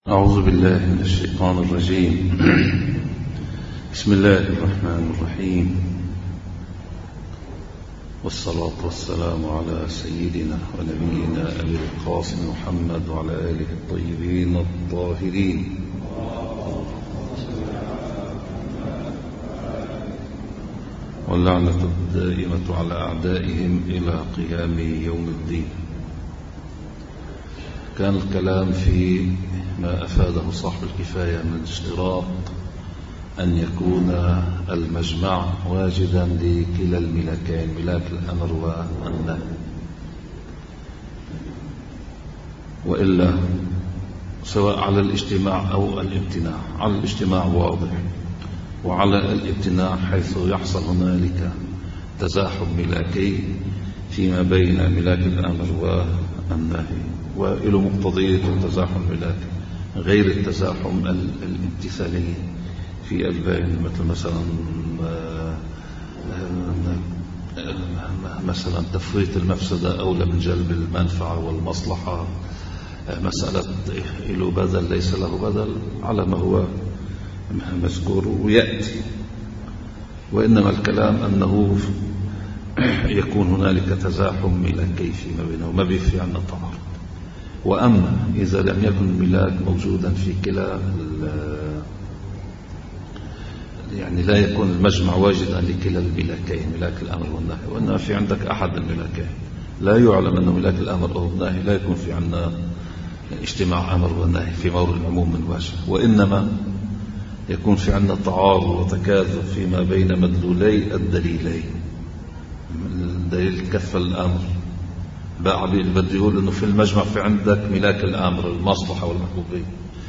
أعوذ بالله من الشيطان الرجيم. بسم الله الرحمن الرحيم، والصلاة والسلام على سيدنا ونبينا أبي القاسم محمد وعلى آله الطيبين الطاهرين. واللعنة الدائمة على أعدائهم إلى قيام يوم الدين. كان الكلام في ما أفاده صاحب الكفاية من اشتراط أن يكون المجمع واجدا لكلا الملاكين، ملاك الأمر والنهي، وإلا سواء على الاجتماع أو الامتناع. على الاجتماع واضح، وعلى الامتناع حيث يحصل هنالك تزاحم ملاكي فيما بين ملاك الأمر والنهي، وإلى مقتضية التزاحم الملاكي غير التزاحم الامتثالي في البين، مثلا تفريط المفسدة أولى من جلب المنفعة والمصلحة، مسألة له بدل ليس له بدل على ما هو مذكور ويأتي. وإنما الكلام أنه يكون هنالك تزاحم ملاكي فيما بينه، ما في عندنا تعارض. وأما إذا لم يكن الملاك موجودا في كلا، يعني لا يكون المجمع واجدا لكلا الملاكين، ملاك الأمر والنهي، وإنما في عندك أحد الملاكين لا يعلم أنه ملاك الأمر أو النهي، لا يكون في عندنا اجتماع أمر والنهي في مورد العموم من وجه، وإنما يكون في عندنا تعارض وتكاذب فيما بين مدلولي الدليلين. الدليل كف الأمر بده يقول أنه في المجمع في عندك ملاك الأمر المصلحة والمحبوبية،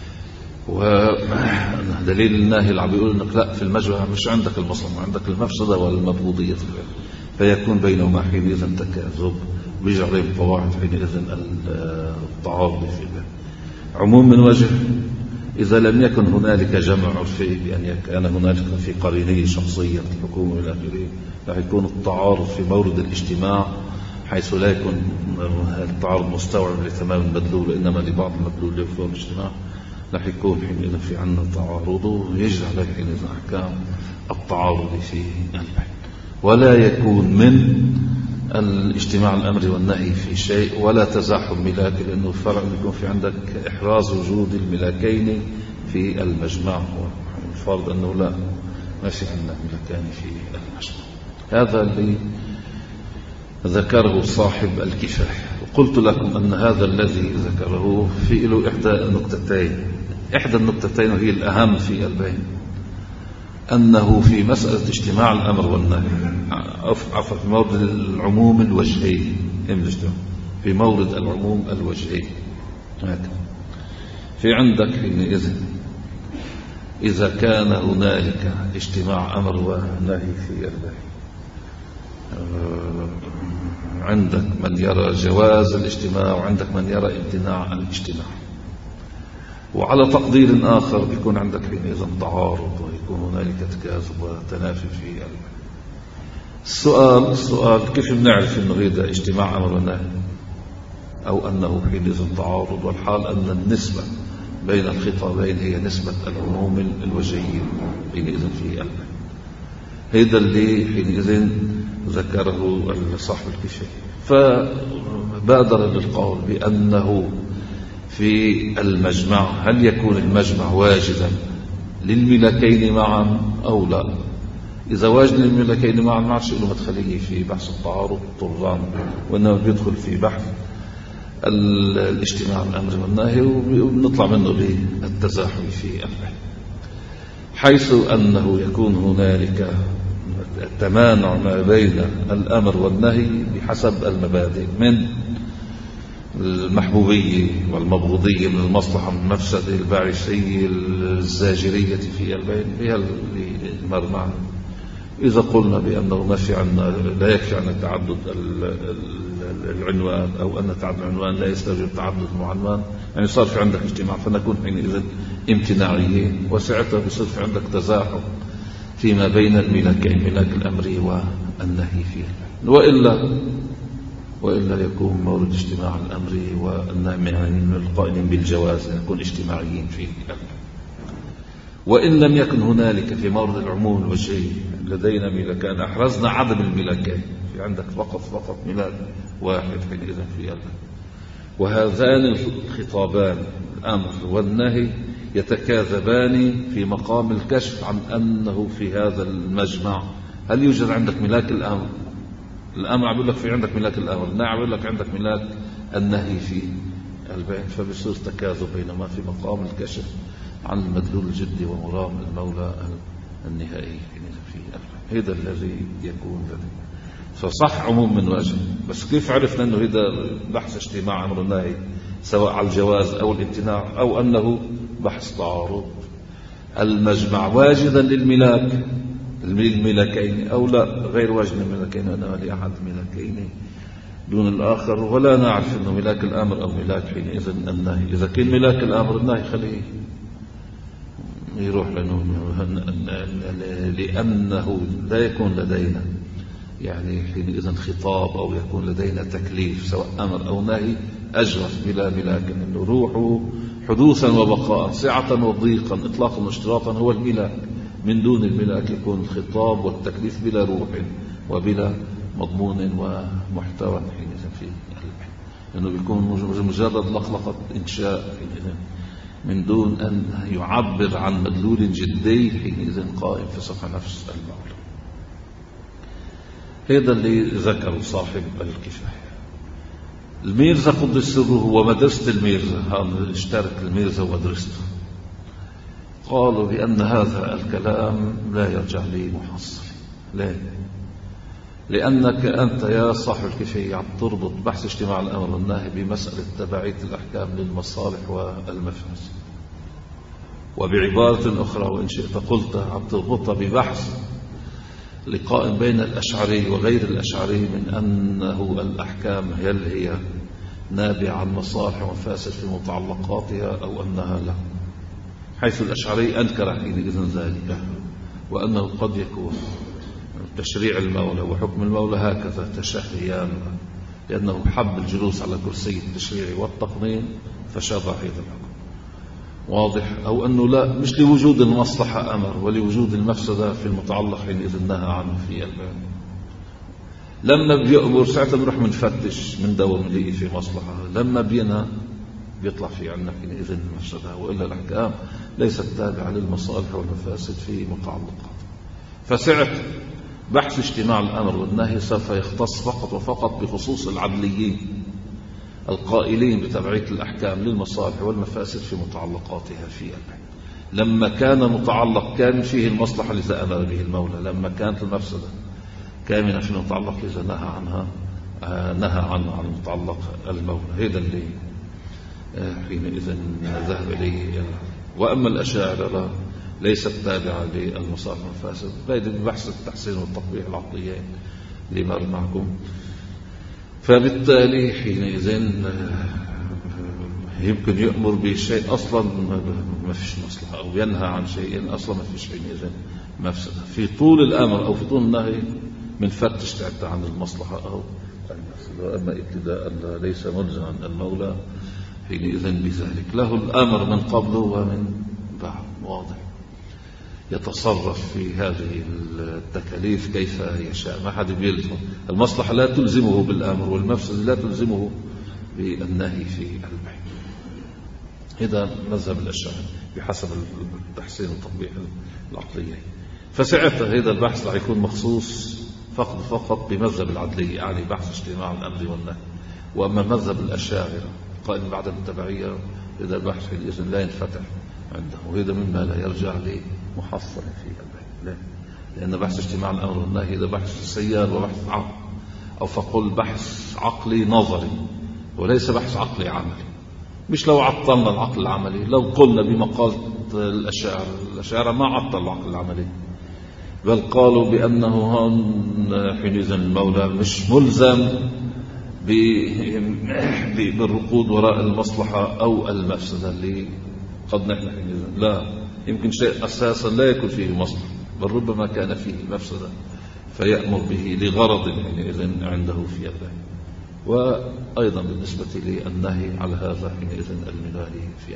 ودليل الناهي اللي عم بيقول أنك لا، في المجمع مش عندك المصلحة، عندك المفسدة والمبغوضية، فيكون بينهما حينئذ تكاذب، بيجي عليهم قواعد حينئذ التعارض في ذلك. عموم من وجه، إذا لم يكن هنالك جمع عرفي بأن كان هنالك في قرينية شخصية الحكومة والى آخره، راح يكون التعارض في مورد الاجتماع، حيث لا يكون التعارض مستوعب لتمام المدلول، وإنما لبعض المدلول اللي في الاجتماع، راح يكون حينئذ في عندنا تعارض، ويجري عليه حينئذ أحكام التعارض في البين. ولا يكون من الاجتماع الأمر والنهي في شيء ولا تزاحم ملاكي، لأنه الفرق يكون في عندك إحراز وجود الملاكين في المجمع، والفرض أنه لا، ما في عندنا ملاكين في المجمع. هذا اللي ذكره صاحب الكفاية. وقلت لكم أن هذا الذي ذكره في له إحدى النقطتين، إحدى النقطتين وهي الأهم في البين، أنه في مسألة اجتماع الأمر والنهي، في مورد العموم الوجهي، في مورد العموم الوجهي هكذا. في عندك حينئذ إذا كان هنالك اجتماع أمر ونهي في البين، عندك من يرى جواز الاجتماع، وعندك من يرى امتناع الاجتماع، وعلى تقدير آخر بيكون عندك حينئذ تعارض، ويكون هنالك تكاذب وتنافي في البين. السؤال كيف بنعرف أنه هذا اجتماع أمر ونهي أو أنه حينئذ تعارض، والحال أن النسبة بين الخطابين هي نسبة العموم الوجهي حينئذ في البين. هذا اللي حينئذ ذكره صاحب الكفاية، فبادر للقول بأنه في المجمع هل يكون المجمع واجدا للملاكين معا أو لا. إذا واجد للملاكين معا ما عادش له مدخلية في بحث التعارض طران، وإنما بيدخل في بحث الاجتماع الأمر والنهي، ونطلع منه للتزاحم في البين، حيث أنه يكون هنالك التمانع ما بين الأمر والنهي بحسب المبادئ من المحبوبية والمبغوضية، من المصلحة من المفسدة، الباعثية الزاجرية في البين، بها اللي مر معنا. إذا قلنا بأنه ما في عنا، لا يكفي عن تعدد العنوان، أو أن تعدد العنوان لا يستوجب تعدد المعنوان، يعني صار في عندك اجتماع، فنكون حينئذ امتناعيين، وساعتها بيصير في عندك تزاحم فيما بين الملاكين، ملاك الأمر والنهي فيه. وإلا وإلا يكون مورد اجتماع الأمر والنهي من القائلين بالجواز يكون اجتماعيين فيه. وإن لم يكن هنالك في مورد العموم الوجهي لدينا ملاكان أحرزنا عدم الملاكين، في عندك فقط ملاك واحد حينئذ في قلبك. وهذان الخطابان الأمر والنهي يتكاذبان في مقام الكشف عن أنه في هذا المجمع هل يوجد عندك ملاك الأمر. الأمر عم يقول لك في عندك ملاك الأمر، النهي عم يقول لك عندك ملاك النهي في البين، فبصير تكاذب بينما في مقام الكشف عن المدلول الجدي ومرام المولى النهائي في البين. هذا الذي يكون لديه. فصح عموم من وجه، بس كيف عرفنا أنه هذا بحث اجتماع أمر النهي سواء على الجواز أو الامتناع أو أنه بحث تعارض. المجمع واجدا للملاكين أو لا غير واجد للملاكين، أنا لأحد ملاكين دون الآخر، ولا نعرف أنه ملاك الأمر أو ملاك حينئذ النهي. إذا كان ملاك الأمر النهي خليه يروح لأنه لا يكون لدينا يعني حينئذ خطاب أو يكون لدينا تكليف سواء أمر أو نهي أجرف بلا ملاك، إنه روحه حدوثا وبقاء سعة وضيقا إطلاقا واشتراطا هو الملاك. من دون الملاك يكون الخطاب والتكليف بلا روح وبلا مضمون ومحتوى حينئذ في قلبه، لأنه بيكون مجرد لقلقة إنشاء حينئذ من دون أن يعبر عن مدلول جدي حينئذ قائم في صفحة نفس المولى. هذا اللي ذكره صاحب الكفاية. الميرزا قدس سره ومدرسة الميرزا، هذا اشترك الميرزا ومدرسته، قالوا بأن هذا الكلام لا يرجع لي محصل. ليه؟ لأنك أنت يا صاحب الكفاية عم تربط بحث اجتماع الأمر والنهي بمسألة تبعية الأحكام للمصالح والمفاسد، وبعبارة أخرى وإن شئت قلتها عم تربطها ببحث لقاء بين الأشعري وغير الأشعري من أنه الأحكام هي نابعة عن مصالح ومفاسد في متعلقاتها أو أنها لا، حيث الأشعري أنكر حينئذ ذلك، وأنه قد يكون تشريع المولى وحكم المولى هكذا تشهيان، لأنه حب الجلوس على كرسي التشريع والتقنين فشرع هذا الحكم. واضح؟ أو أنه لا، مش لوجود المصلحة أمر ولوجود المفسدة في المتعلق حينئذ نهى عنه في الباب. لما بيأمر ساعتها بنروح منفتش من دور مليء في مصلحة، لما بينهى بيطلع في عنا حينئذ المفسدة، وإلا الأحكام ليست تابعة للمصالح والمفاسد في متعلقات. فسعة بحث اجتماع الأمر والنهي سوف يختص فقط وفقط بخصوص العدليين القائلين بتبعية الأحكام للمصالح والمفاسد في متعلقاتها في البيت. لما كان متعلق كان فيه المصلحة لذا أمر به المولى، لما كانت المفسدة كامنة في المتعلق لذا نهى عنها عن المتعلق المولى. هذا اللي حينئذ ذهب إليه. وأما الأشاعرة ليست تابعة للمصالح والمفاسد، بعد بحث التحسين والتطبيق العقليين اللي مر معكم. فبالتالي حينئذ يمكن يأمر بشيء أصلا ما فيش مصلحة، أو ينهى عن شيء أصلا ما فيش حينئذ مفسدة. في طول الأمر أو في طول النهي من فتش تعبت عن المصلحة أو المفسدة. وأما ابتداء ليس ملزما المولى حينئذ بذلك، له الأمر من قبله ومن بعد. واضح؟ يتصرف في هذه التكاليف كيف يشاء، ما حد بيلزم. المصلحة لا تلزمه بالأمر والمفسد لا تلزمه بالنهي في البيت. هذا مذهب الأشاعرة بحسب التحسين والتطبيق العقلي. فساعتها هذا البحث راح يكون مخصوص فقط بمذهب العدلية، يعني بحث اجتماع الأمر والنهي. وأما مذهب الأشاعرة قائم بعد التبعية، هذا البحث حينئذ لا ينفتح عنده، وهذا مما لا يرجع لمحصل في البيت. لأن بحث اجتماع الأمر والنهي هذا بحث سيار وبحث عقل، أو فقل بحث عقلي نظري وليس بحث عقلي عملي. مش لو عطلنا العقل العملي، لو قلنا بمقالة الأشاعرة ما عطل العقل العملي، بل قالوا بأنه هون حينئذ المولى مش ملزم بالركود وراء المصلحة أو المفسدة اللي قد نحن حينئذ لا، يمكن شيء أساسا لا يكون فيه مصلحة بل ربما كان فيه مفسدة فيأمر به لغرض حينئذ عنده في يده. وأيضا بالنسبة للنهي على هذا حينئذ المناهي في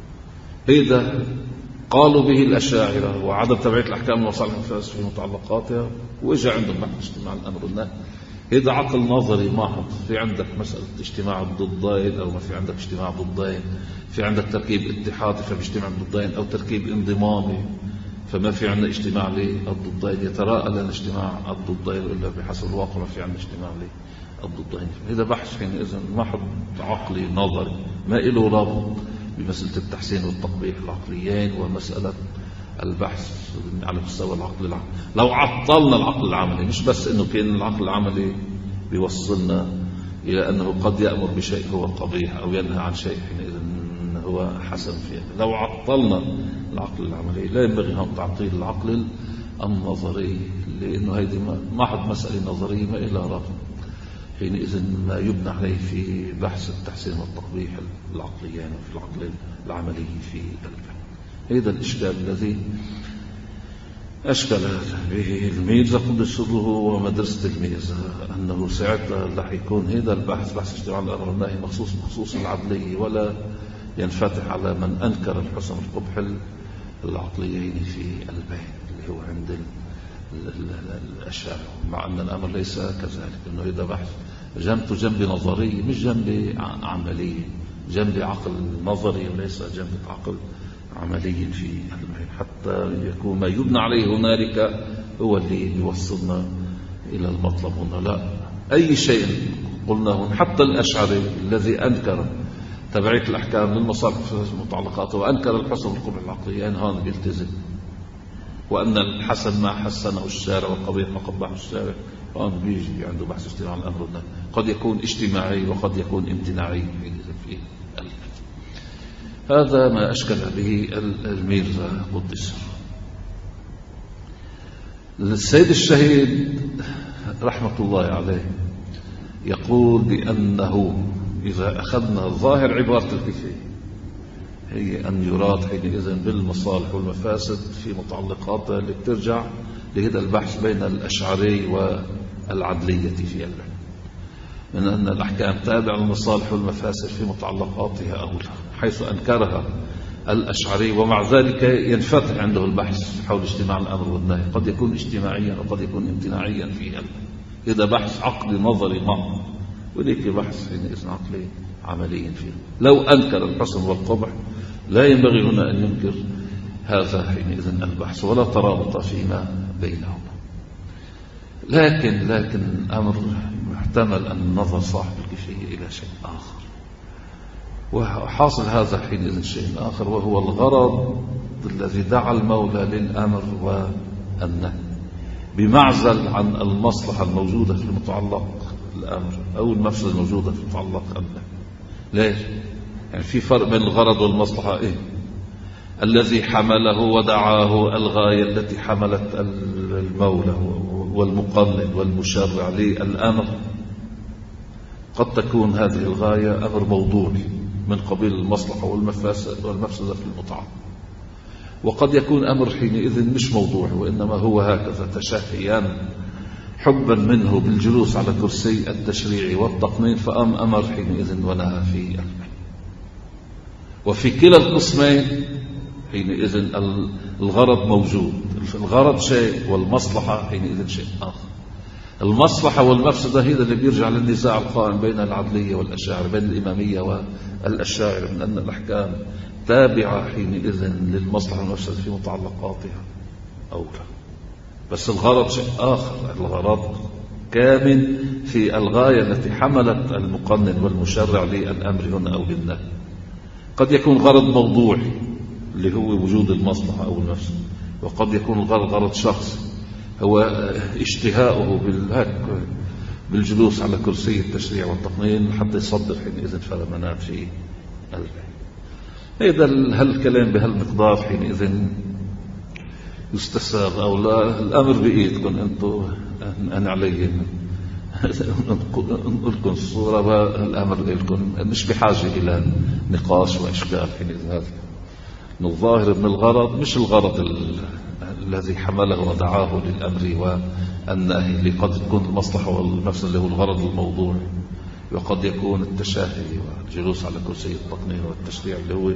هذا قالوا به الأشاعرة وعدم تبعية الأحكام المصالح المفاسد في متعلقاتها، وإجا عندهم بحث اجتماع الأمر والنهي. هذا عقل نظري محض. في عندك مسألة اجتماع الضدين أو ما في عندك اجتماع ضدين، في عندك تركيب اتحادي فبيجتمع الضدين، أو تركيب انضمامي فما في عندنا اجتماع للضدين. يتراءى لنا اجتماع الضدين إلا بحسب الواقع ما في عندنا اجتماع للضدين. هذا بحث حينئذ محض عقلي نظري ما له رابط بمسألة التحسين والتقبيح العقليين ومسألة البحث على مستوى العقل العملي. لو عطلنا العقل العملي، مش بس انه كان العقل العملي بيوصلنا الى انه قد يأمر بشيء هو قبيح او ينهى عن شيء حينئذ هو حسن فيه. لو عطلنا العقل العملي لا ينبغي هم تعطيل العقل النظري، لانه هذه محض مسألة نظرية ما لها رابط حينئذ ما يبنى عليه في بحث التحسين والتقبيح العقليين وفي العقل العملي في الفهم. هذا الإشكال الذي أشكل به الميرزا قدس سره ومدرسة الميرزا، أنه ساعتها رح يكون هذا البحث بحث اجتماع الأمر والنهي مخصوص بخصوص العدلية، ولا ينفتح على من أنكر الحسن والقبح العقليين في البين اللي هو عند الأشاعرة، مع أن الأمر ليس كذلك. أنه هذا بحث جنبه جنب نظري مش جنب عملي، جنب عقل نظري وليس جنب عقل عملي في البين، حتى يكون ما يبنى عليه هنالك هو اللي يوصلنا إلى المطلب هنا. لا، أي شيء قلناه حتى الأشعري الذي أنكر تبعية الأحكام للمصالح المتعلقات وأنكر الحسن والقبح العقليين هذا بيلتزم، وأن الحسن ما حسنه الشارع والقبيح ما قبحه الشارع هذا بيجي عنده بحث اجتماع الأمر والنهي. قد يكون اجتماعي وقد يكون امتناعي في هذا ما أشكل به الميرزا قدس. السيد الشهيد رحمة الله عليه يقول بأنه إذا أخذنا ظاهر عبارة الكفاية هي أن يراد حينئذ بالمصالح والمفاسد في متعلقاتها اللي بترجع لهذا البحث بين الأشعري والعدلية في البحث، من أن الأحكام تابعة للمصالح والمفاسد في متعلقاتها أولى، حيث أنكرها الأشعري، ومع ذلك ينفتح عنده البحث حول اجتماع الأمر والنهي، قد يكون اجتماعيا وقد يكون امتناعيا فيها. إذا بحث عقلي نظري محض، وليك بحث حينئذ عقلي عملي فيه. لو أنكر الحسن والقبح لا ينبغي هنا أن ينكر هذا حينئذ البحث، ولا ترابط فيما بينهما. لكن أمر محتمل أن نظر صاحب الكفاية إلى شيء آخر، وحاصل هذا حينئذ شيء آخر، وهو الغرض الذي دعا المولى للأمر والنهي بمعزل عن المصلحة الموجودة في المتعلق الأمر أو المفسدة الموجودة في المتعلق النهي. ليش؟ يعني في فرق بين الغرض والمصلحة. إيه الذي حمله ودعاه الغاية التي حملت المولى والمقنن والمشرع للأمر، قد تكون هذه الغاية أمر موضوعي من قبيل المصلحة والمفسدة في المتعلق، وقد يكون أمر حينئذ مش موضوعي وإنما هو هكذا تشهيا حبا منه بالجلوس على كرسي التشريع والتقنين، أمر حينئذ ونهى في البين. وفي كلا القسمين حينئذ الغرض موجود، الغرض شيء والمصلحة حينئذ شيء آخر. المصلحة والمفسدة هي اللي بيرجع للنزاع القائم بين العدلية والأشاعرة، بين الإمامية والأشاعرة، من أن الأحكام تابعة حينئذ للمصلحة والمفسدة في متعلقاتها أو لا. بس الغرض شيء آخر، الغرض كامن في الغاية التي حملت المقنن والمشرع للأمر هنا أو للنهي. قد يكون غرض موضوعي اللي هو وجود المصلحة أو المفسدة، وقد يكون الغرض غرض شخصي هو اشتهاؤه بالجلوس على كرسي التشريع والتقنين حتى يصدر حينئذ فرمانات في البين. هذا هالكلام بهالمقدار حينئذ يستساغ أو لا، الأمر بإيدكم أنتم أن علي نقول لكم الصورة والأمر لكم، مش بحاجة إلى نقاش وإشكال حينئذ. هذا الظاهر من الغرض مش الغرض الذي حمله ودعاه للأمر والنهي، اللي قد تكون المصلحة والمفسدة اللي هو الغرض الموضوعي وقد يكون التشاهي والجلوس على كرسي التقنين والتشريع اللي هو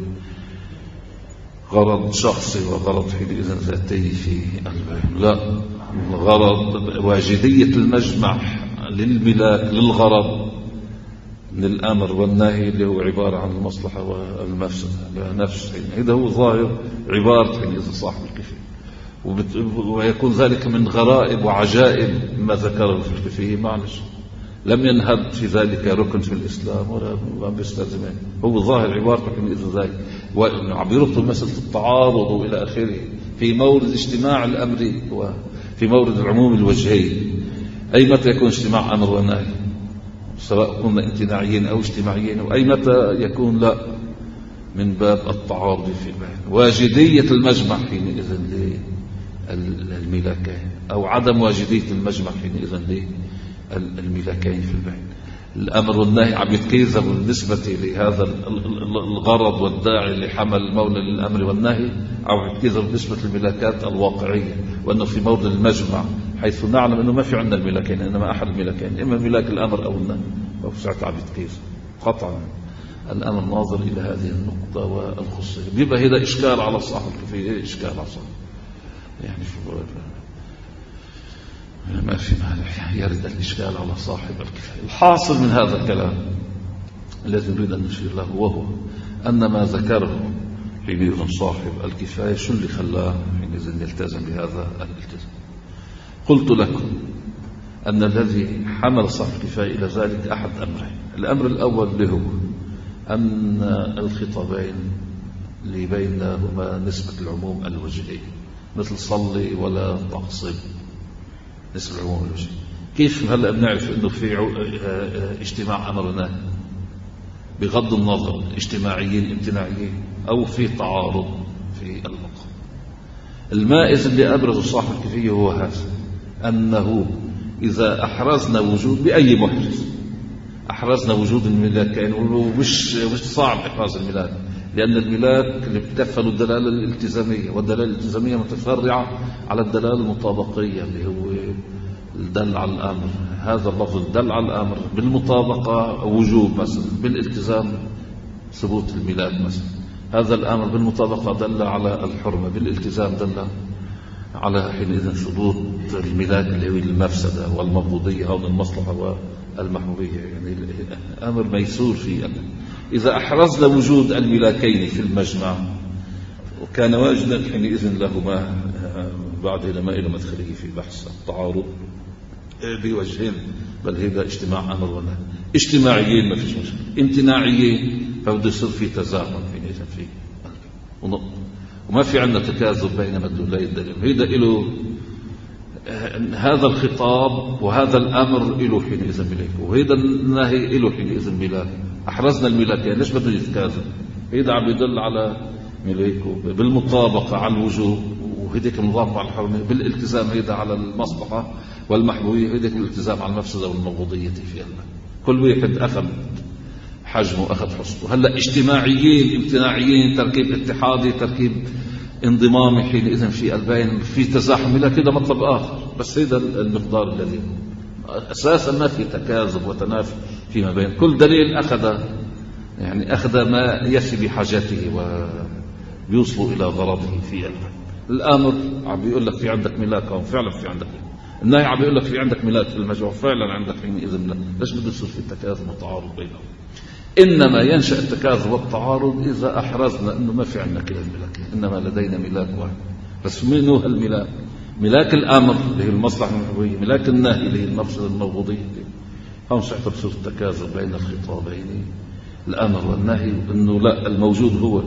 غرض شخصي وغرض حينئذ ذاتي في البيان. لا، الغرض واجدية المجمع للملاك للغرض من الأمر والنهي اللي هو عبارة عن المصلحة والمفسدة نفس هذا هو ظاهر عبارة حينئذ صاحب الكفاية، ويكون ذلك من غرائب وعجائب ما ذكره في الكفاية. معلش لم ينهض في ذلك ركن في الإسلام ولا بيستلزمه، هو ظاهر عبارته حينئذ ذلك، وعم يربط مسألة التعارض وإلى آخره في مورد اجتماع الأمر وفي مورد العموم الوجهي. أي متى يكون اجتماع أمر ونهي سواء كنا امتناعيين أو اجتماعيين، وأي متى يكون لا من باب التعارض في البيان. واجدية المجمع حينئذ للملاكين أو عدم واجدية المجمع حينئذ للملاكين في البيان. الأمر والنهي عم يتكيزوا بالنسبة لهذا الغرض والداعي اللي حمل المولى للأمر والنهي، أو يتكيزوا بالنسبة للملاكات الواقعية، وأنه في مورد المجمع حيث نعلم أنه ما في عندنا الملاكين، إنما أحد الملاكين إما ملاك الأمر أو النهي، وساعتها عم يتكيزوا قطعا. الأمر ناظر إلى هذه النقطة والخصوصية. بيبقى هذا إشكال على صاحب الكفاية، إشكال على صاحب يعني ما في مانع يرد الإشكال على صاحب الكفاية. الحاصل من هذا الكلام الذي نريد أن نشير له وهو أن ما ذكره حينئذ صاحب الكفاية شو اللي خلاه حينئذ يلتزم بهذا الالتزام. قلت لكم أن الذي حمل صاحب الكفاية إلى ذلك أحد أمرين. الأمر الأول اللي هو أن الخطابين اللي بينهما نسبة العموم الوجهي، مثل صلي ولا تغصب، نسبة العموم الوجهي. كيف هلأ بنعرف أنه في اجتماع أمر ونهي بغض النظر اجتماعيين امتناعيين أو في تعارض في المقام؟ المائز اللي أبرز صاحب الكفاية هو هذا، أنه إذا أحرزنا وجود بأي محرز أحرزنا وجود الملاكين، ومش صعب إحراز الملاك، لأن الملاك اللي بتكفل الدلالة الالتزامية، والدلالة الالتزامية متفرعة على الدلالة المطابقية اللي هو الدل على الأمر. هذا اللفظ الدل على الأمر بالمطابقة وجوب مثلا، بالالتزام ثبوت الملاك مثلا. هذا الأمر بالمطابقة دل على الحرمة، بالالتزام دل على حينئذ ثبوت الملاك اللي هو المفسدة والمبغوضية أو المصلحة والمحبوبية. يعني أمر ميسور فيه. إذا أحرزنا وجود الملاكين في المجمع وكان واجدا حينئذ لهما بعد إلى مدخله في بحث التعارض بوجهين، بل هذا اجتماع أمر ونهي. اجتماعيين ما فيش مشكلة، امتناعيين فبده يصير في تزاحم حينئذ في ونقطة، وما في عندنا تكاذب بين مدلولي الدليل. هيدا له هذا الخطاب وهذا الأمر له حينئذ ملاك، وهذا النهي له حينئذ ملاك. أحرزنا الملاك، يعني ليش بده يتكاذب؟ هيدا عم يدل على ملاكه بالمطابقة على الوجوب، وهيديك المطابقة على الحرمة، بالالتزام هيدا على المصلحة والمحبوبية، هيديك الالتزام على المفسدة والمبغوضية في الله. كل واحد أخذ حجمه أخذ حصته. هلا اجتماعيين امتناعيين، تركيب اتحادي، تركيب انضمامي حينئذ في البين، في تزاحم، لا كده مطلب آخر. بس هذا المقدار الذي أساسا ما في تكاذب وتنافي فيما بين. كل دليل أخذ ما يفي بحاجته ويوصل إلى غرضه في البين. الأمر عم بيقول لك في عندك ملاك، وفعلا في عندك. النهي عم بيقول لك في عندك ملاك في المجموع، فعلا عندك حينئذ ملاك. ليش بده يصير في التكاذب والتعارض بينهم؟ إنما ينشأ التكاذب والتعارض إذا أحرزنا أنه ما في عندنا كلا الملاك، إنما لدينا ملاك واحد. بس من هو الملاك؟ ملاك الأمر اللي هي المصلحة المحبوبية، ملاك النهي اللي هي المفسدة المبغوضية. هم سيحصل التكاذب بين الخطابين الأمر والنهي، إنه لا الموجود هو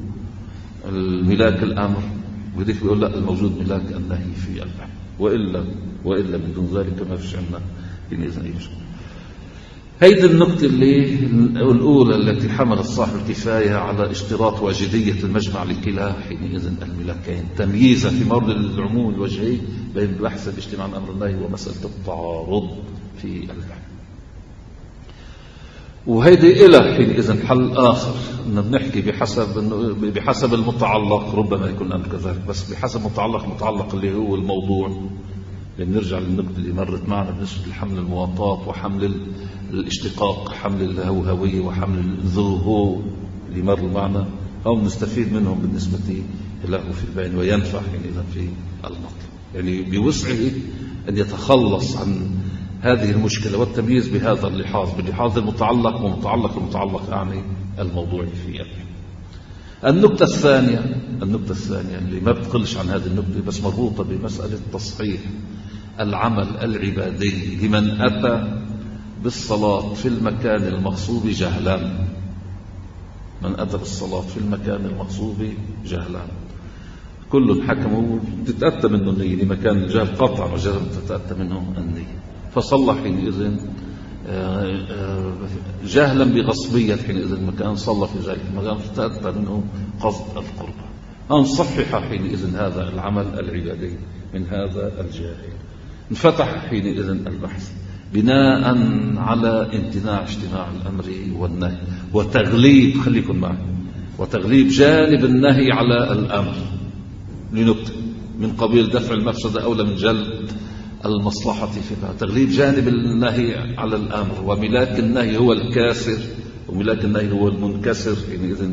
الملاك الأمر، وذيك بيقول لا الموجود ملاك النهي في البحث، وإلا من دون ذلك ما فيش عندنا حينئذ أي مشكلة. هيدي النقطة اللي الأولى التي حملت صاحب الكفاية على اشتراط واجدية المجمع لكلا حينئذ الملاكين، تمييزا في مورد العموم الوجهي بين بحث الاجتماع الأمر النهي ومسألة التعارض في البحث. وهيدي إلى حينئذ حل آخر، إن بنحكي بحسب المتعلق، ربما يكون الأمر كذلك، بس بحسب متعلق اللي هو الموضوع نرجع للنقطة اللي مرت معنا بالنسبة لحمل المواطات وحمل الاشتقاق، حمل الهوهوية وحمل الذوهو اللي مروا معنا، أو نستفيد منهم بالنسبة له في البيان وينفع حينئذ في المطلب. يعني بوسعه أن يتخلص عن هذه المشكلة والتمييز بهذا اللحاظ، باللحاظ المتعلق ومتعلق المتعلق أعني الموضوع في يده. النقطة الثانية اللي ما بتقلش عن هذه النقطة بس مربوطة بمسألة تصحيح العمل العبادي لمن أتى بالصلاة في المكان المغصوب جهلا. من أتى بالصلاة في المكان المغصوب جهلا، كل حكموا تتأتى منه النية، لمكان الجهل قطعا وجهلا تتأتى منه النية، فصلى حينئذ جهلا بغصبية، حينئذ مكان صلى في ذلك المكان تتأتى منه قصد القربة. أنصحح حينئذ هذا العمل العبادي من هذا الجاهل. انفتح حينئذ البحث بناء على امتناع اجتماع الأمر والنهي وتغليب، خليكم معي، وتغليب جانب النهي على الأمر لنكتة من قبيل دفع المفسدة أولى من جلب المصلحة فيها. تغليب جانب النهي على الأمر، وملاك النهي هو الكاسر وملاك النهي هو المنكسر، حينئذ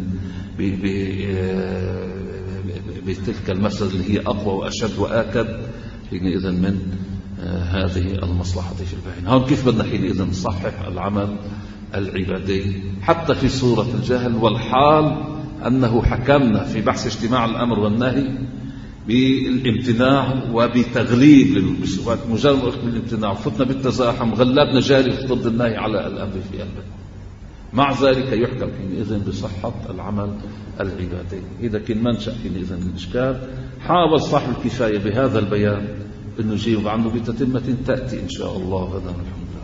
بتلك المفسدة اللي هي أقوى وأشد وآكد حينئذ من هذه المصلحة في البعين. هون كيف بدنا حينئذ نصحح العمل العبادي حتى في صورة الجهل، والحال أنه حكمنا في بحث اجتماع الأمر والنهي بالامتناع وبتغليب مجرد بالامتناع، وفتنا بالتزاحم غلبنا جاري ضد النهي على الأمر في قلبه. مع ذلك يحكم حينئذ بصحة العمل العبادي. إذا كان منشأ حينئذ الإشكال، حاول صاحب الكفاية بهذا البيان أنه يجيب عنه بتتمة تأتي إن شاء الله غدا. الحمد لله.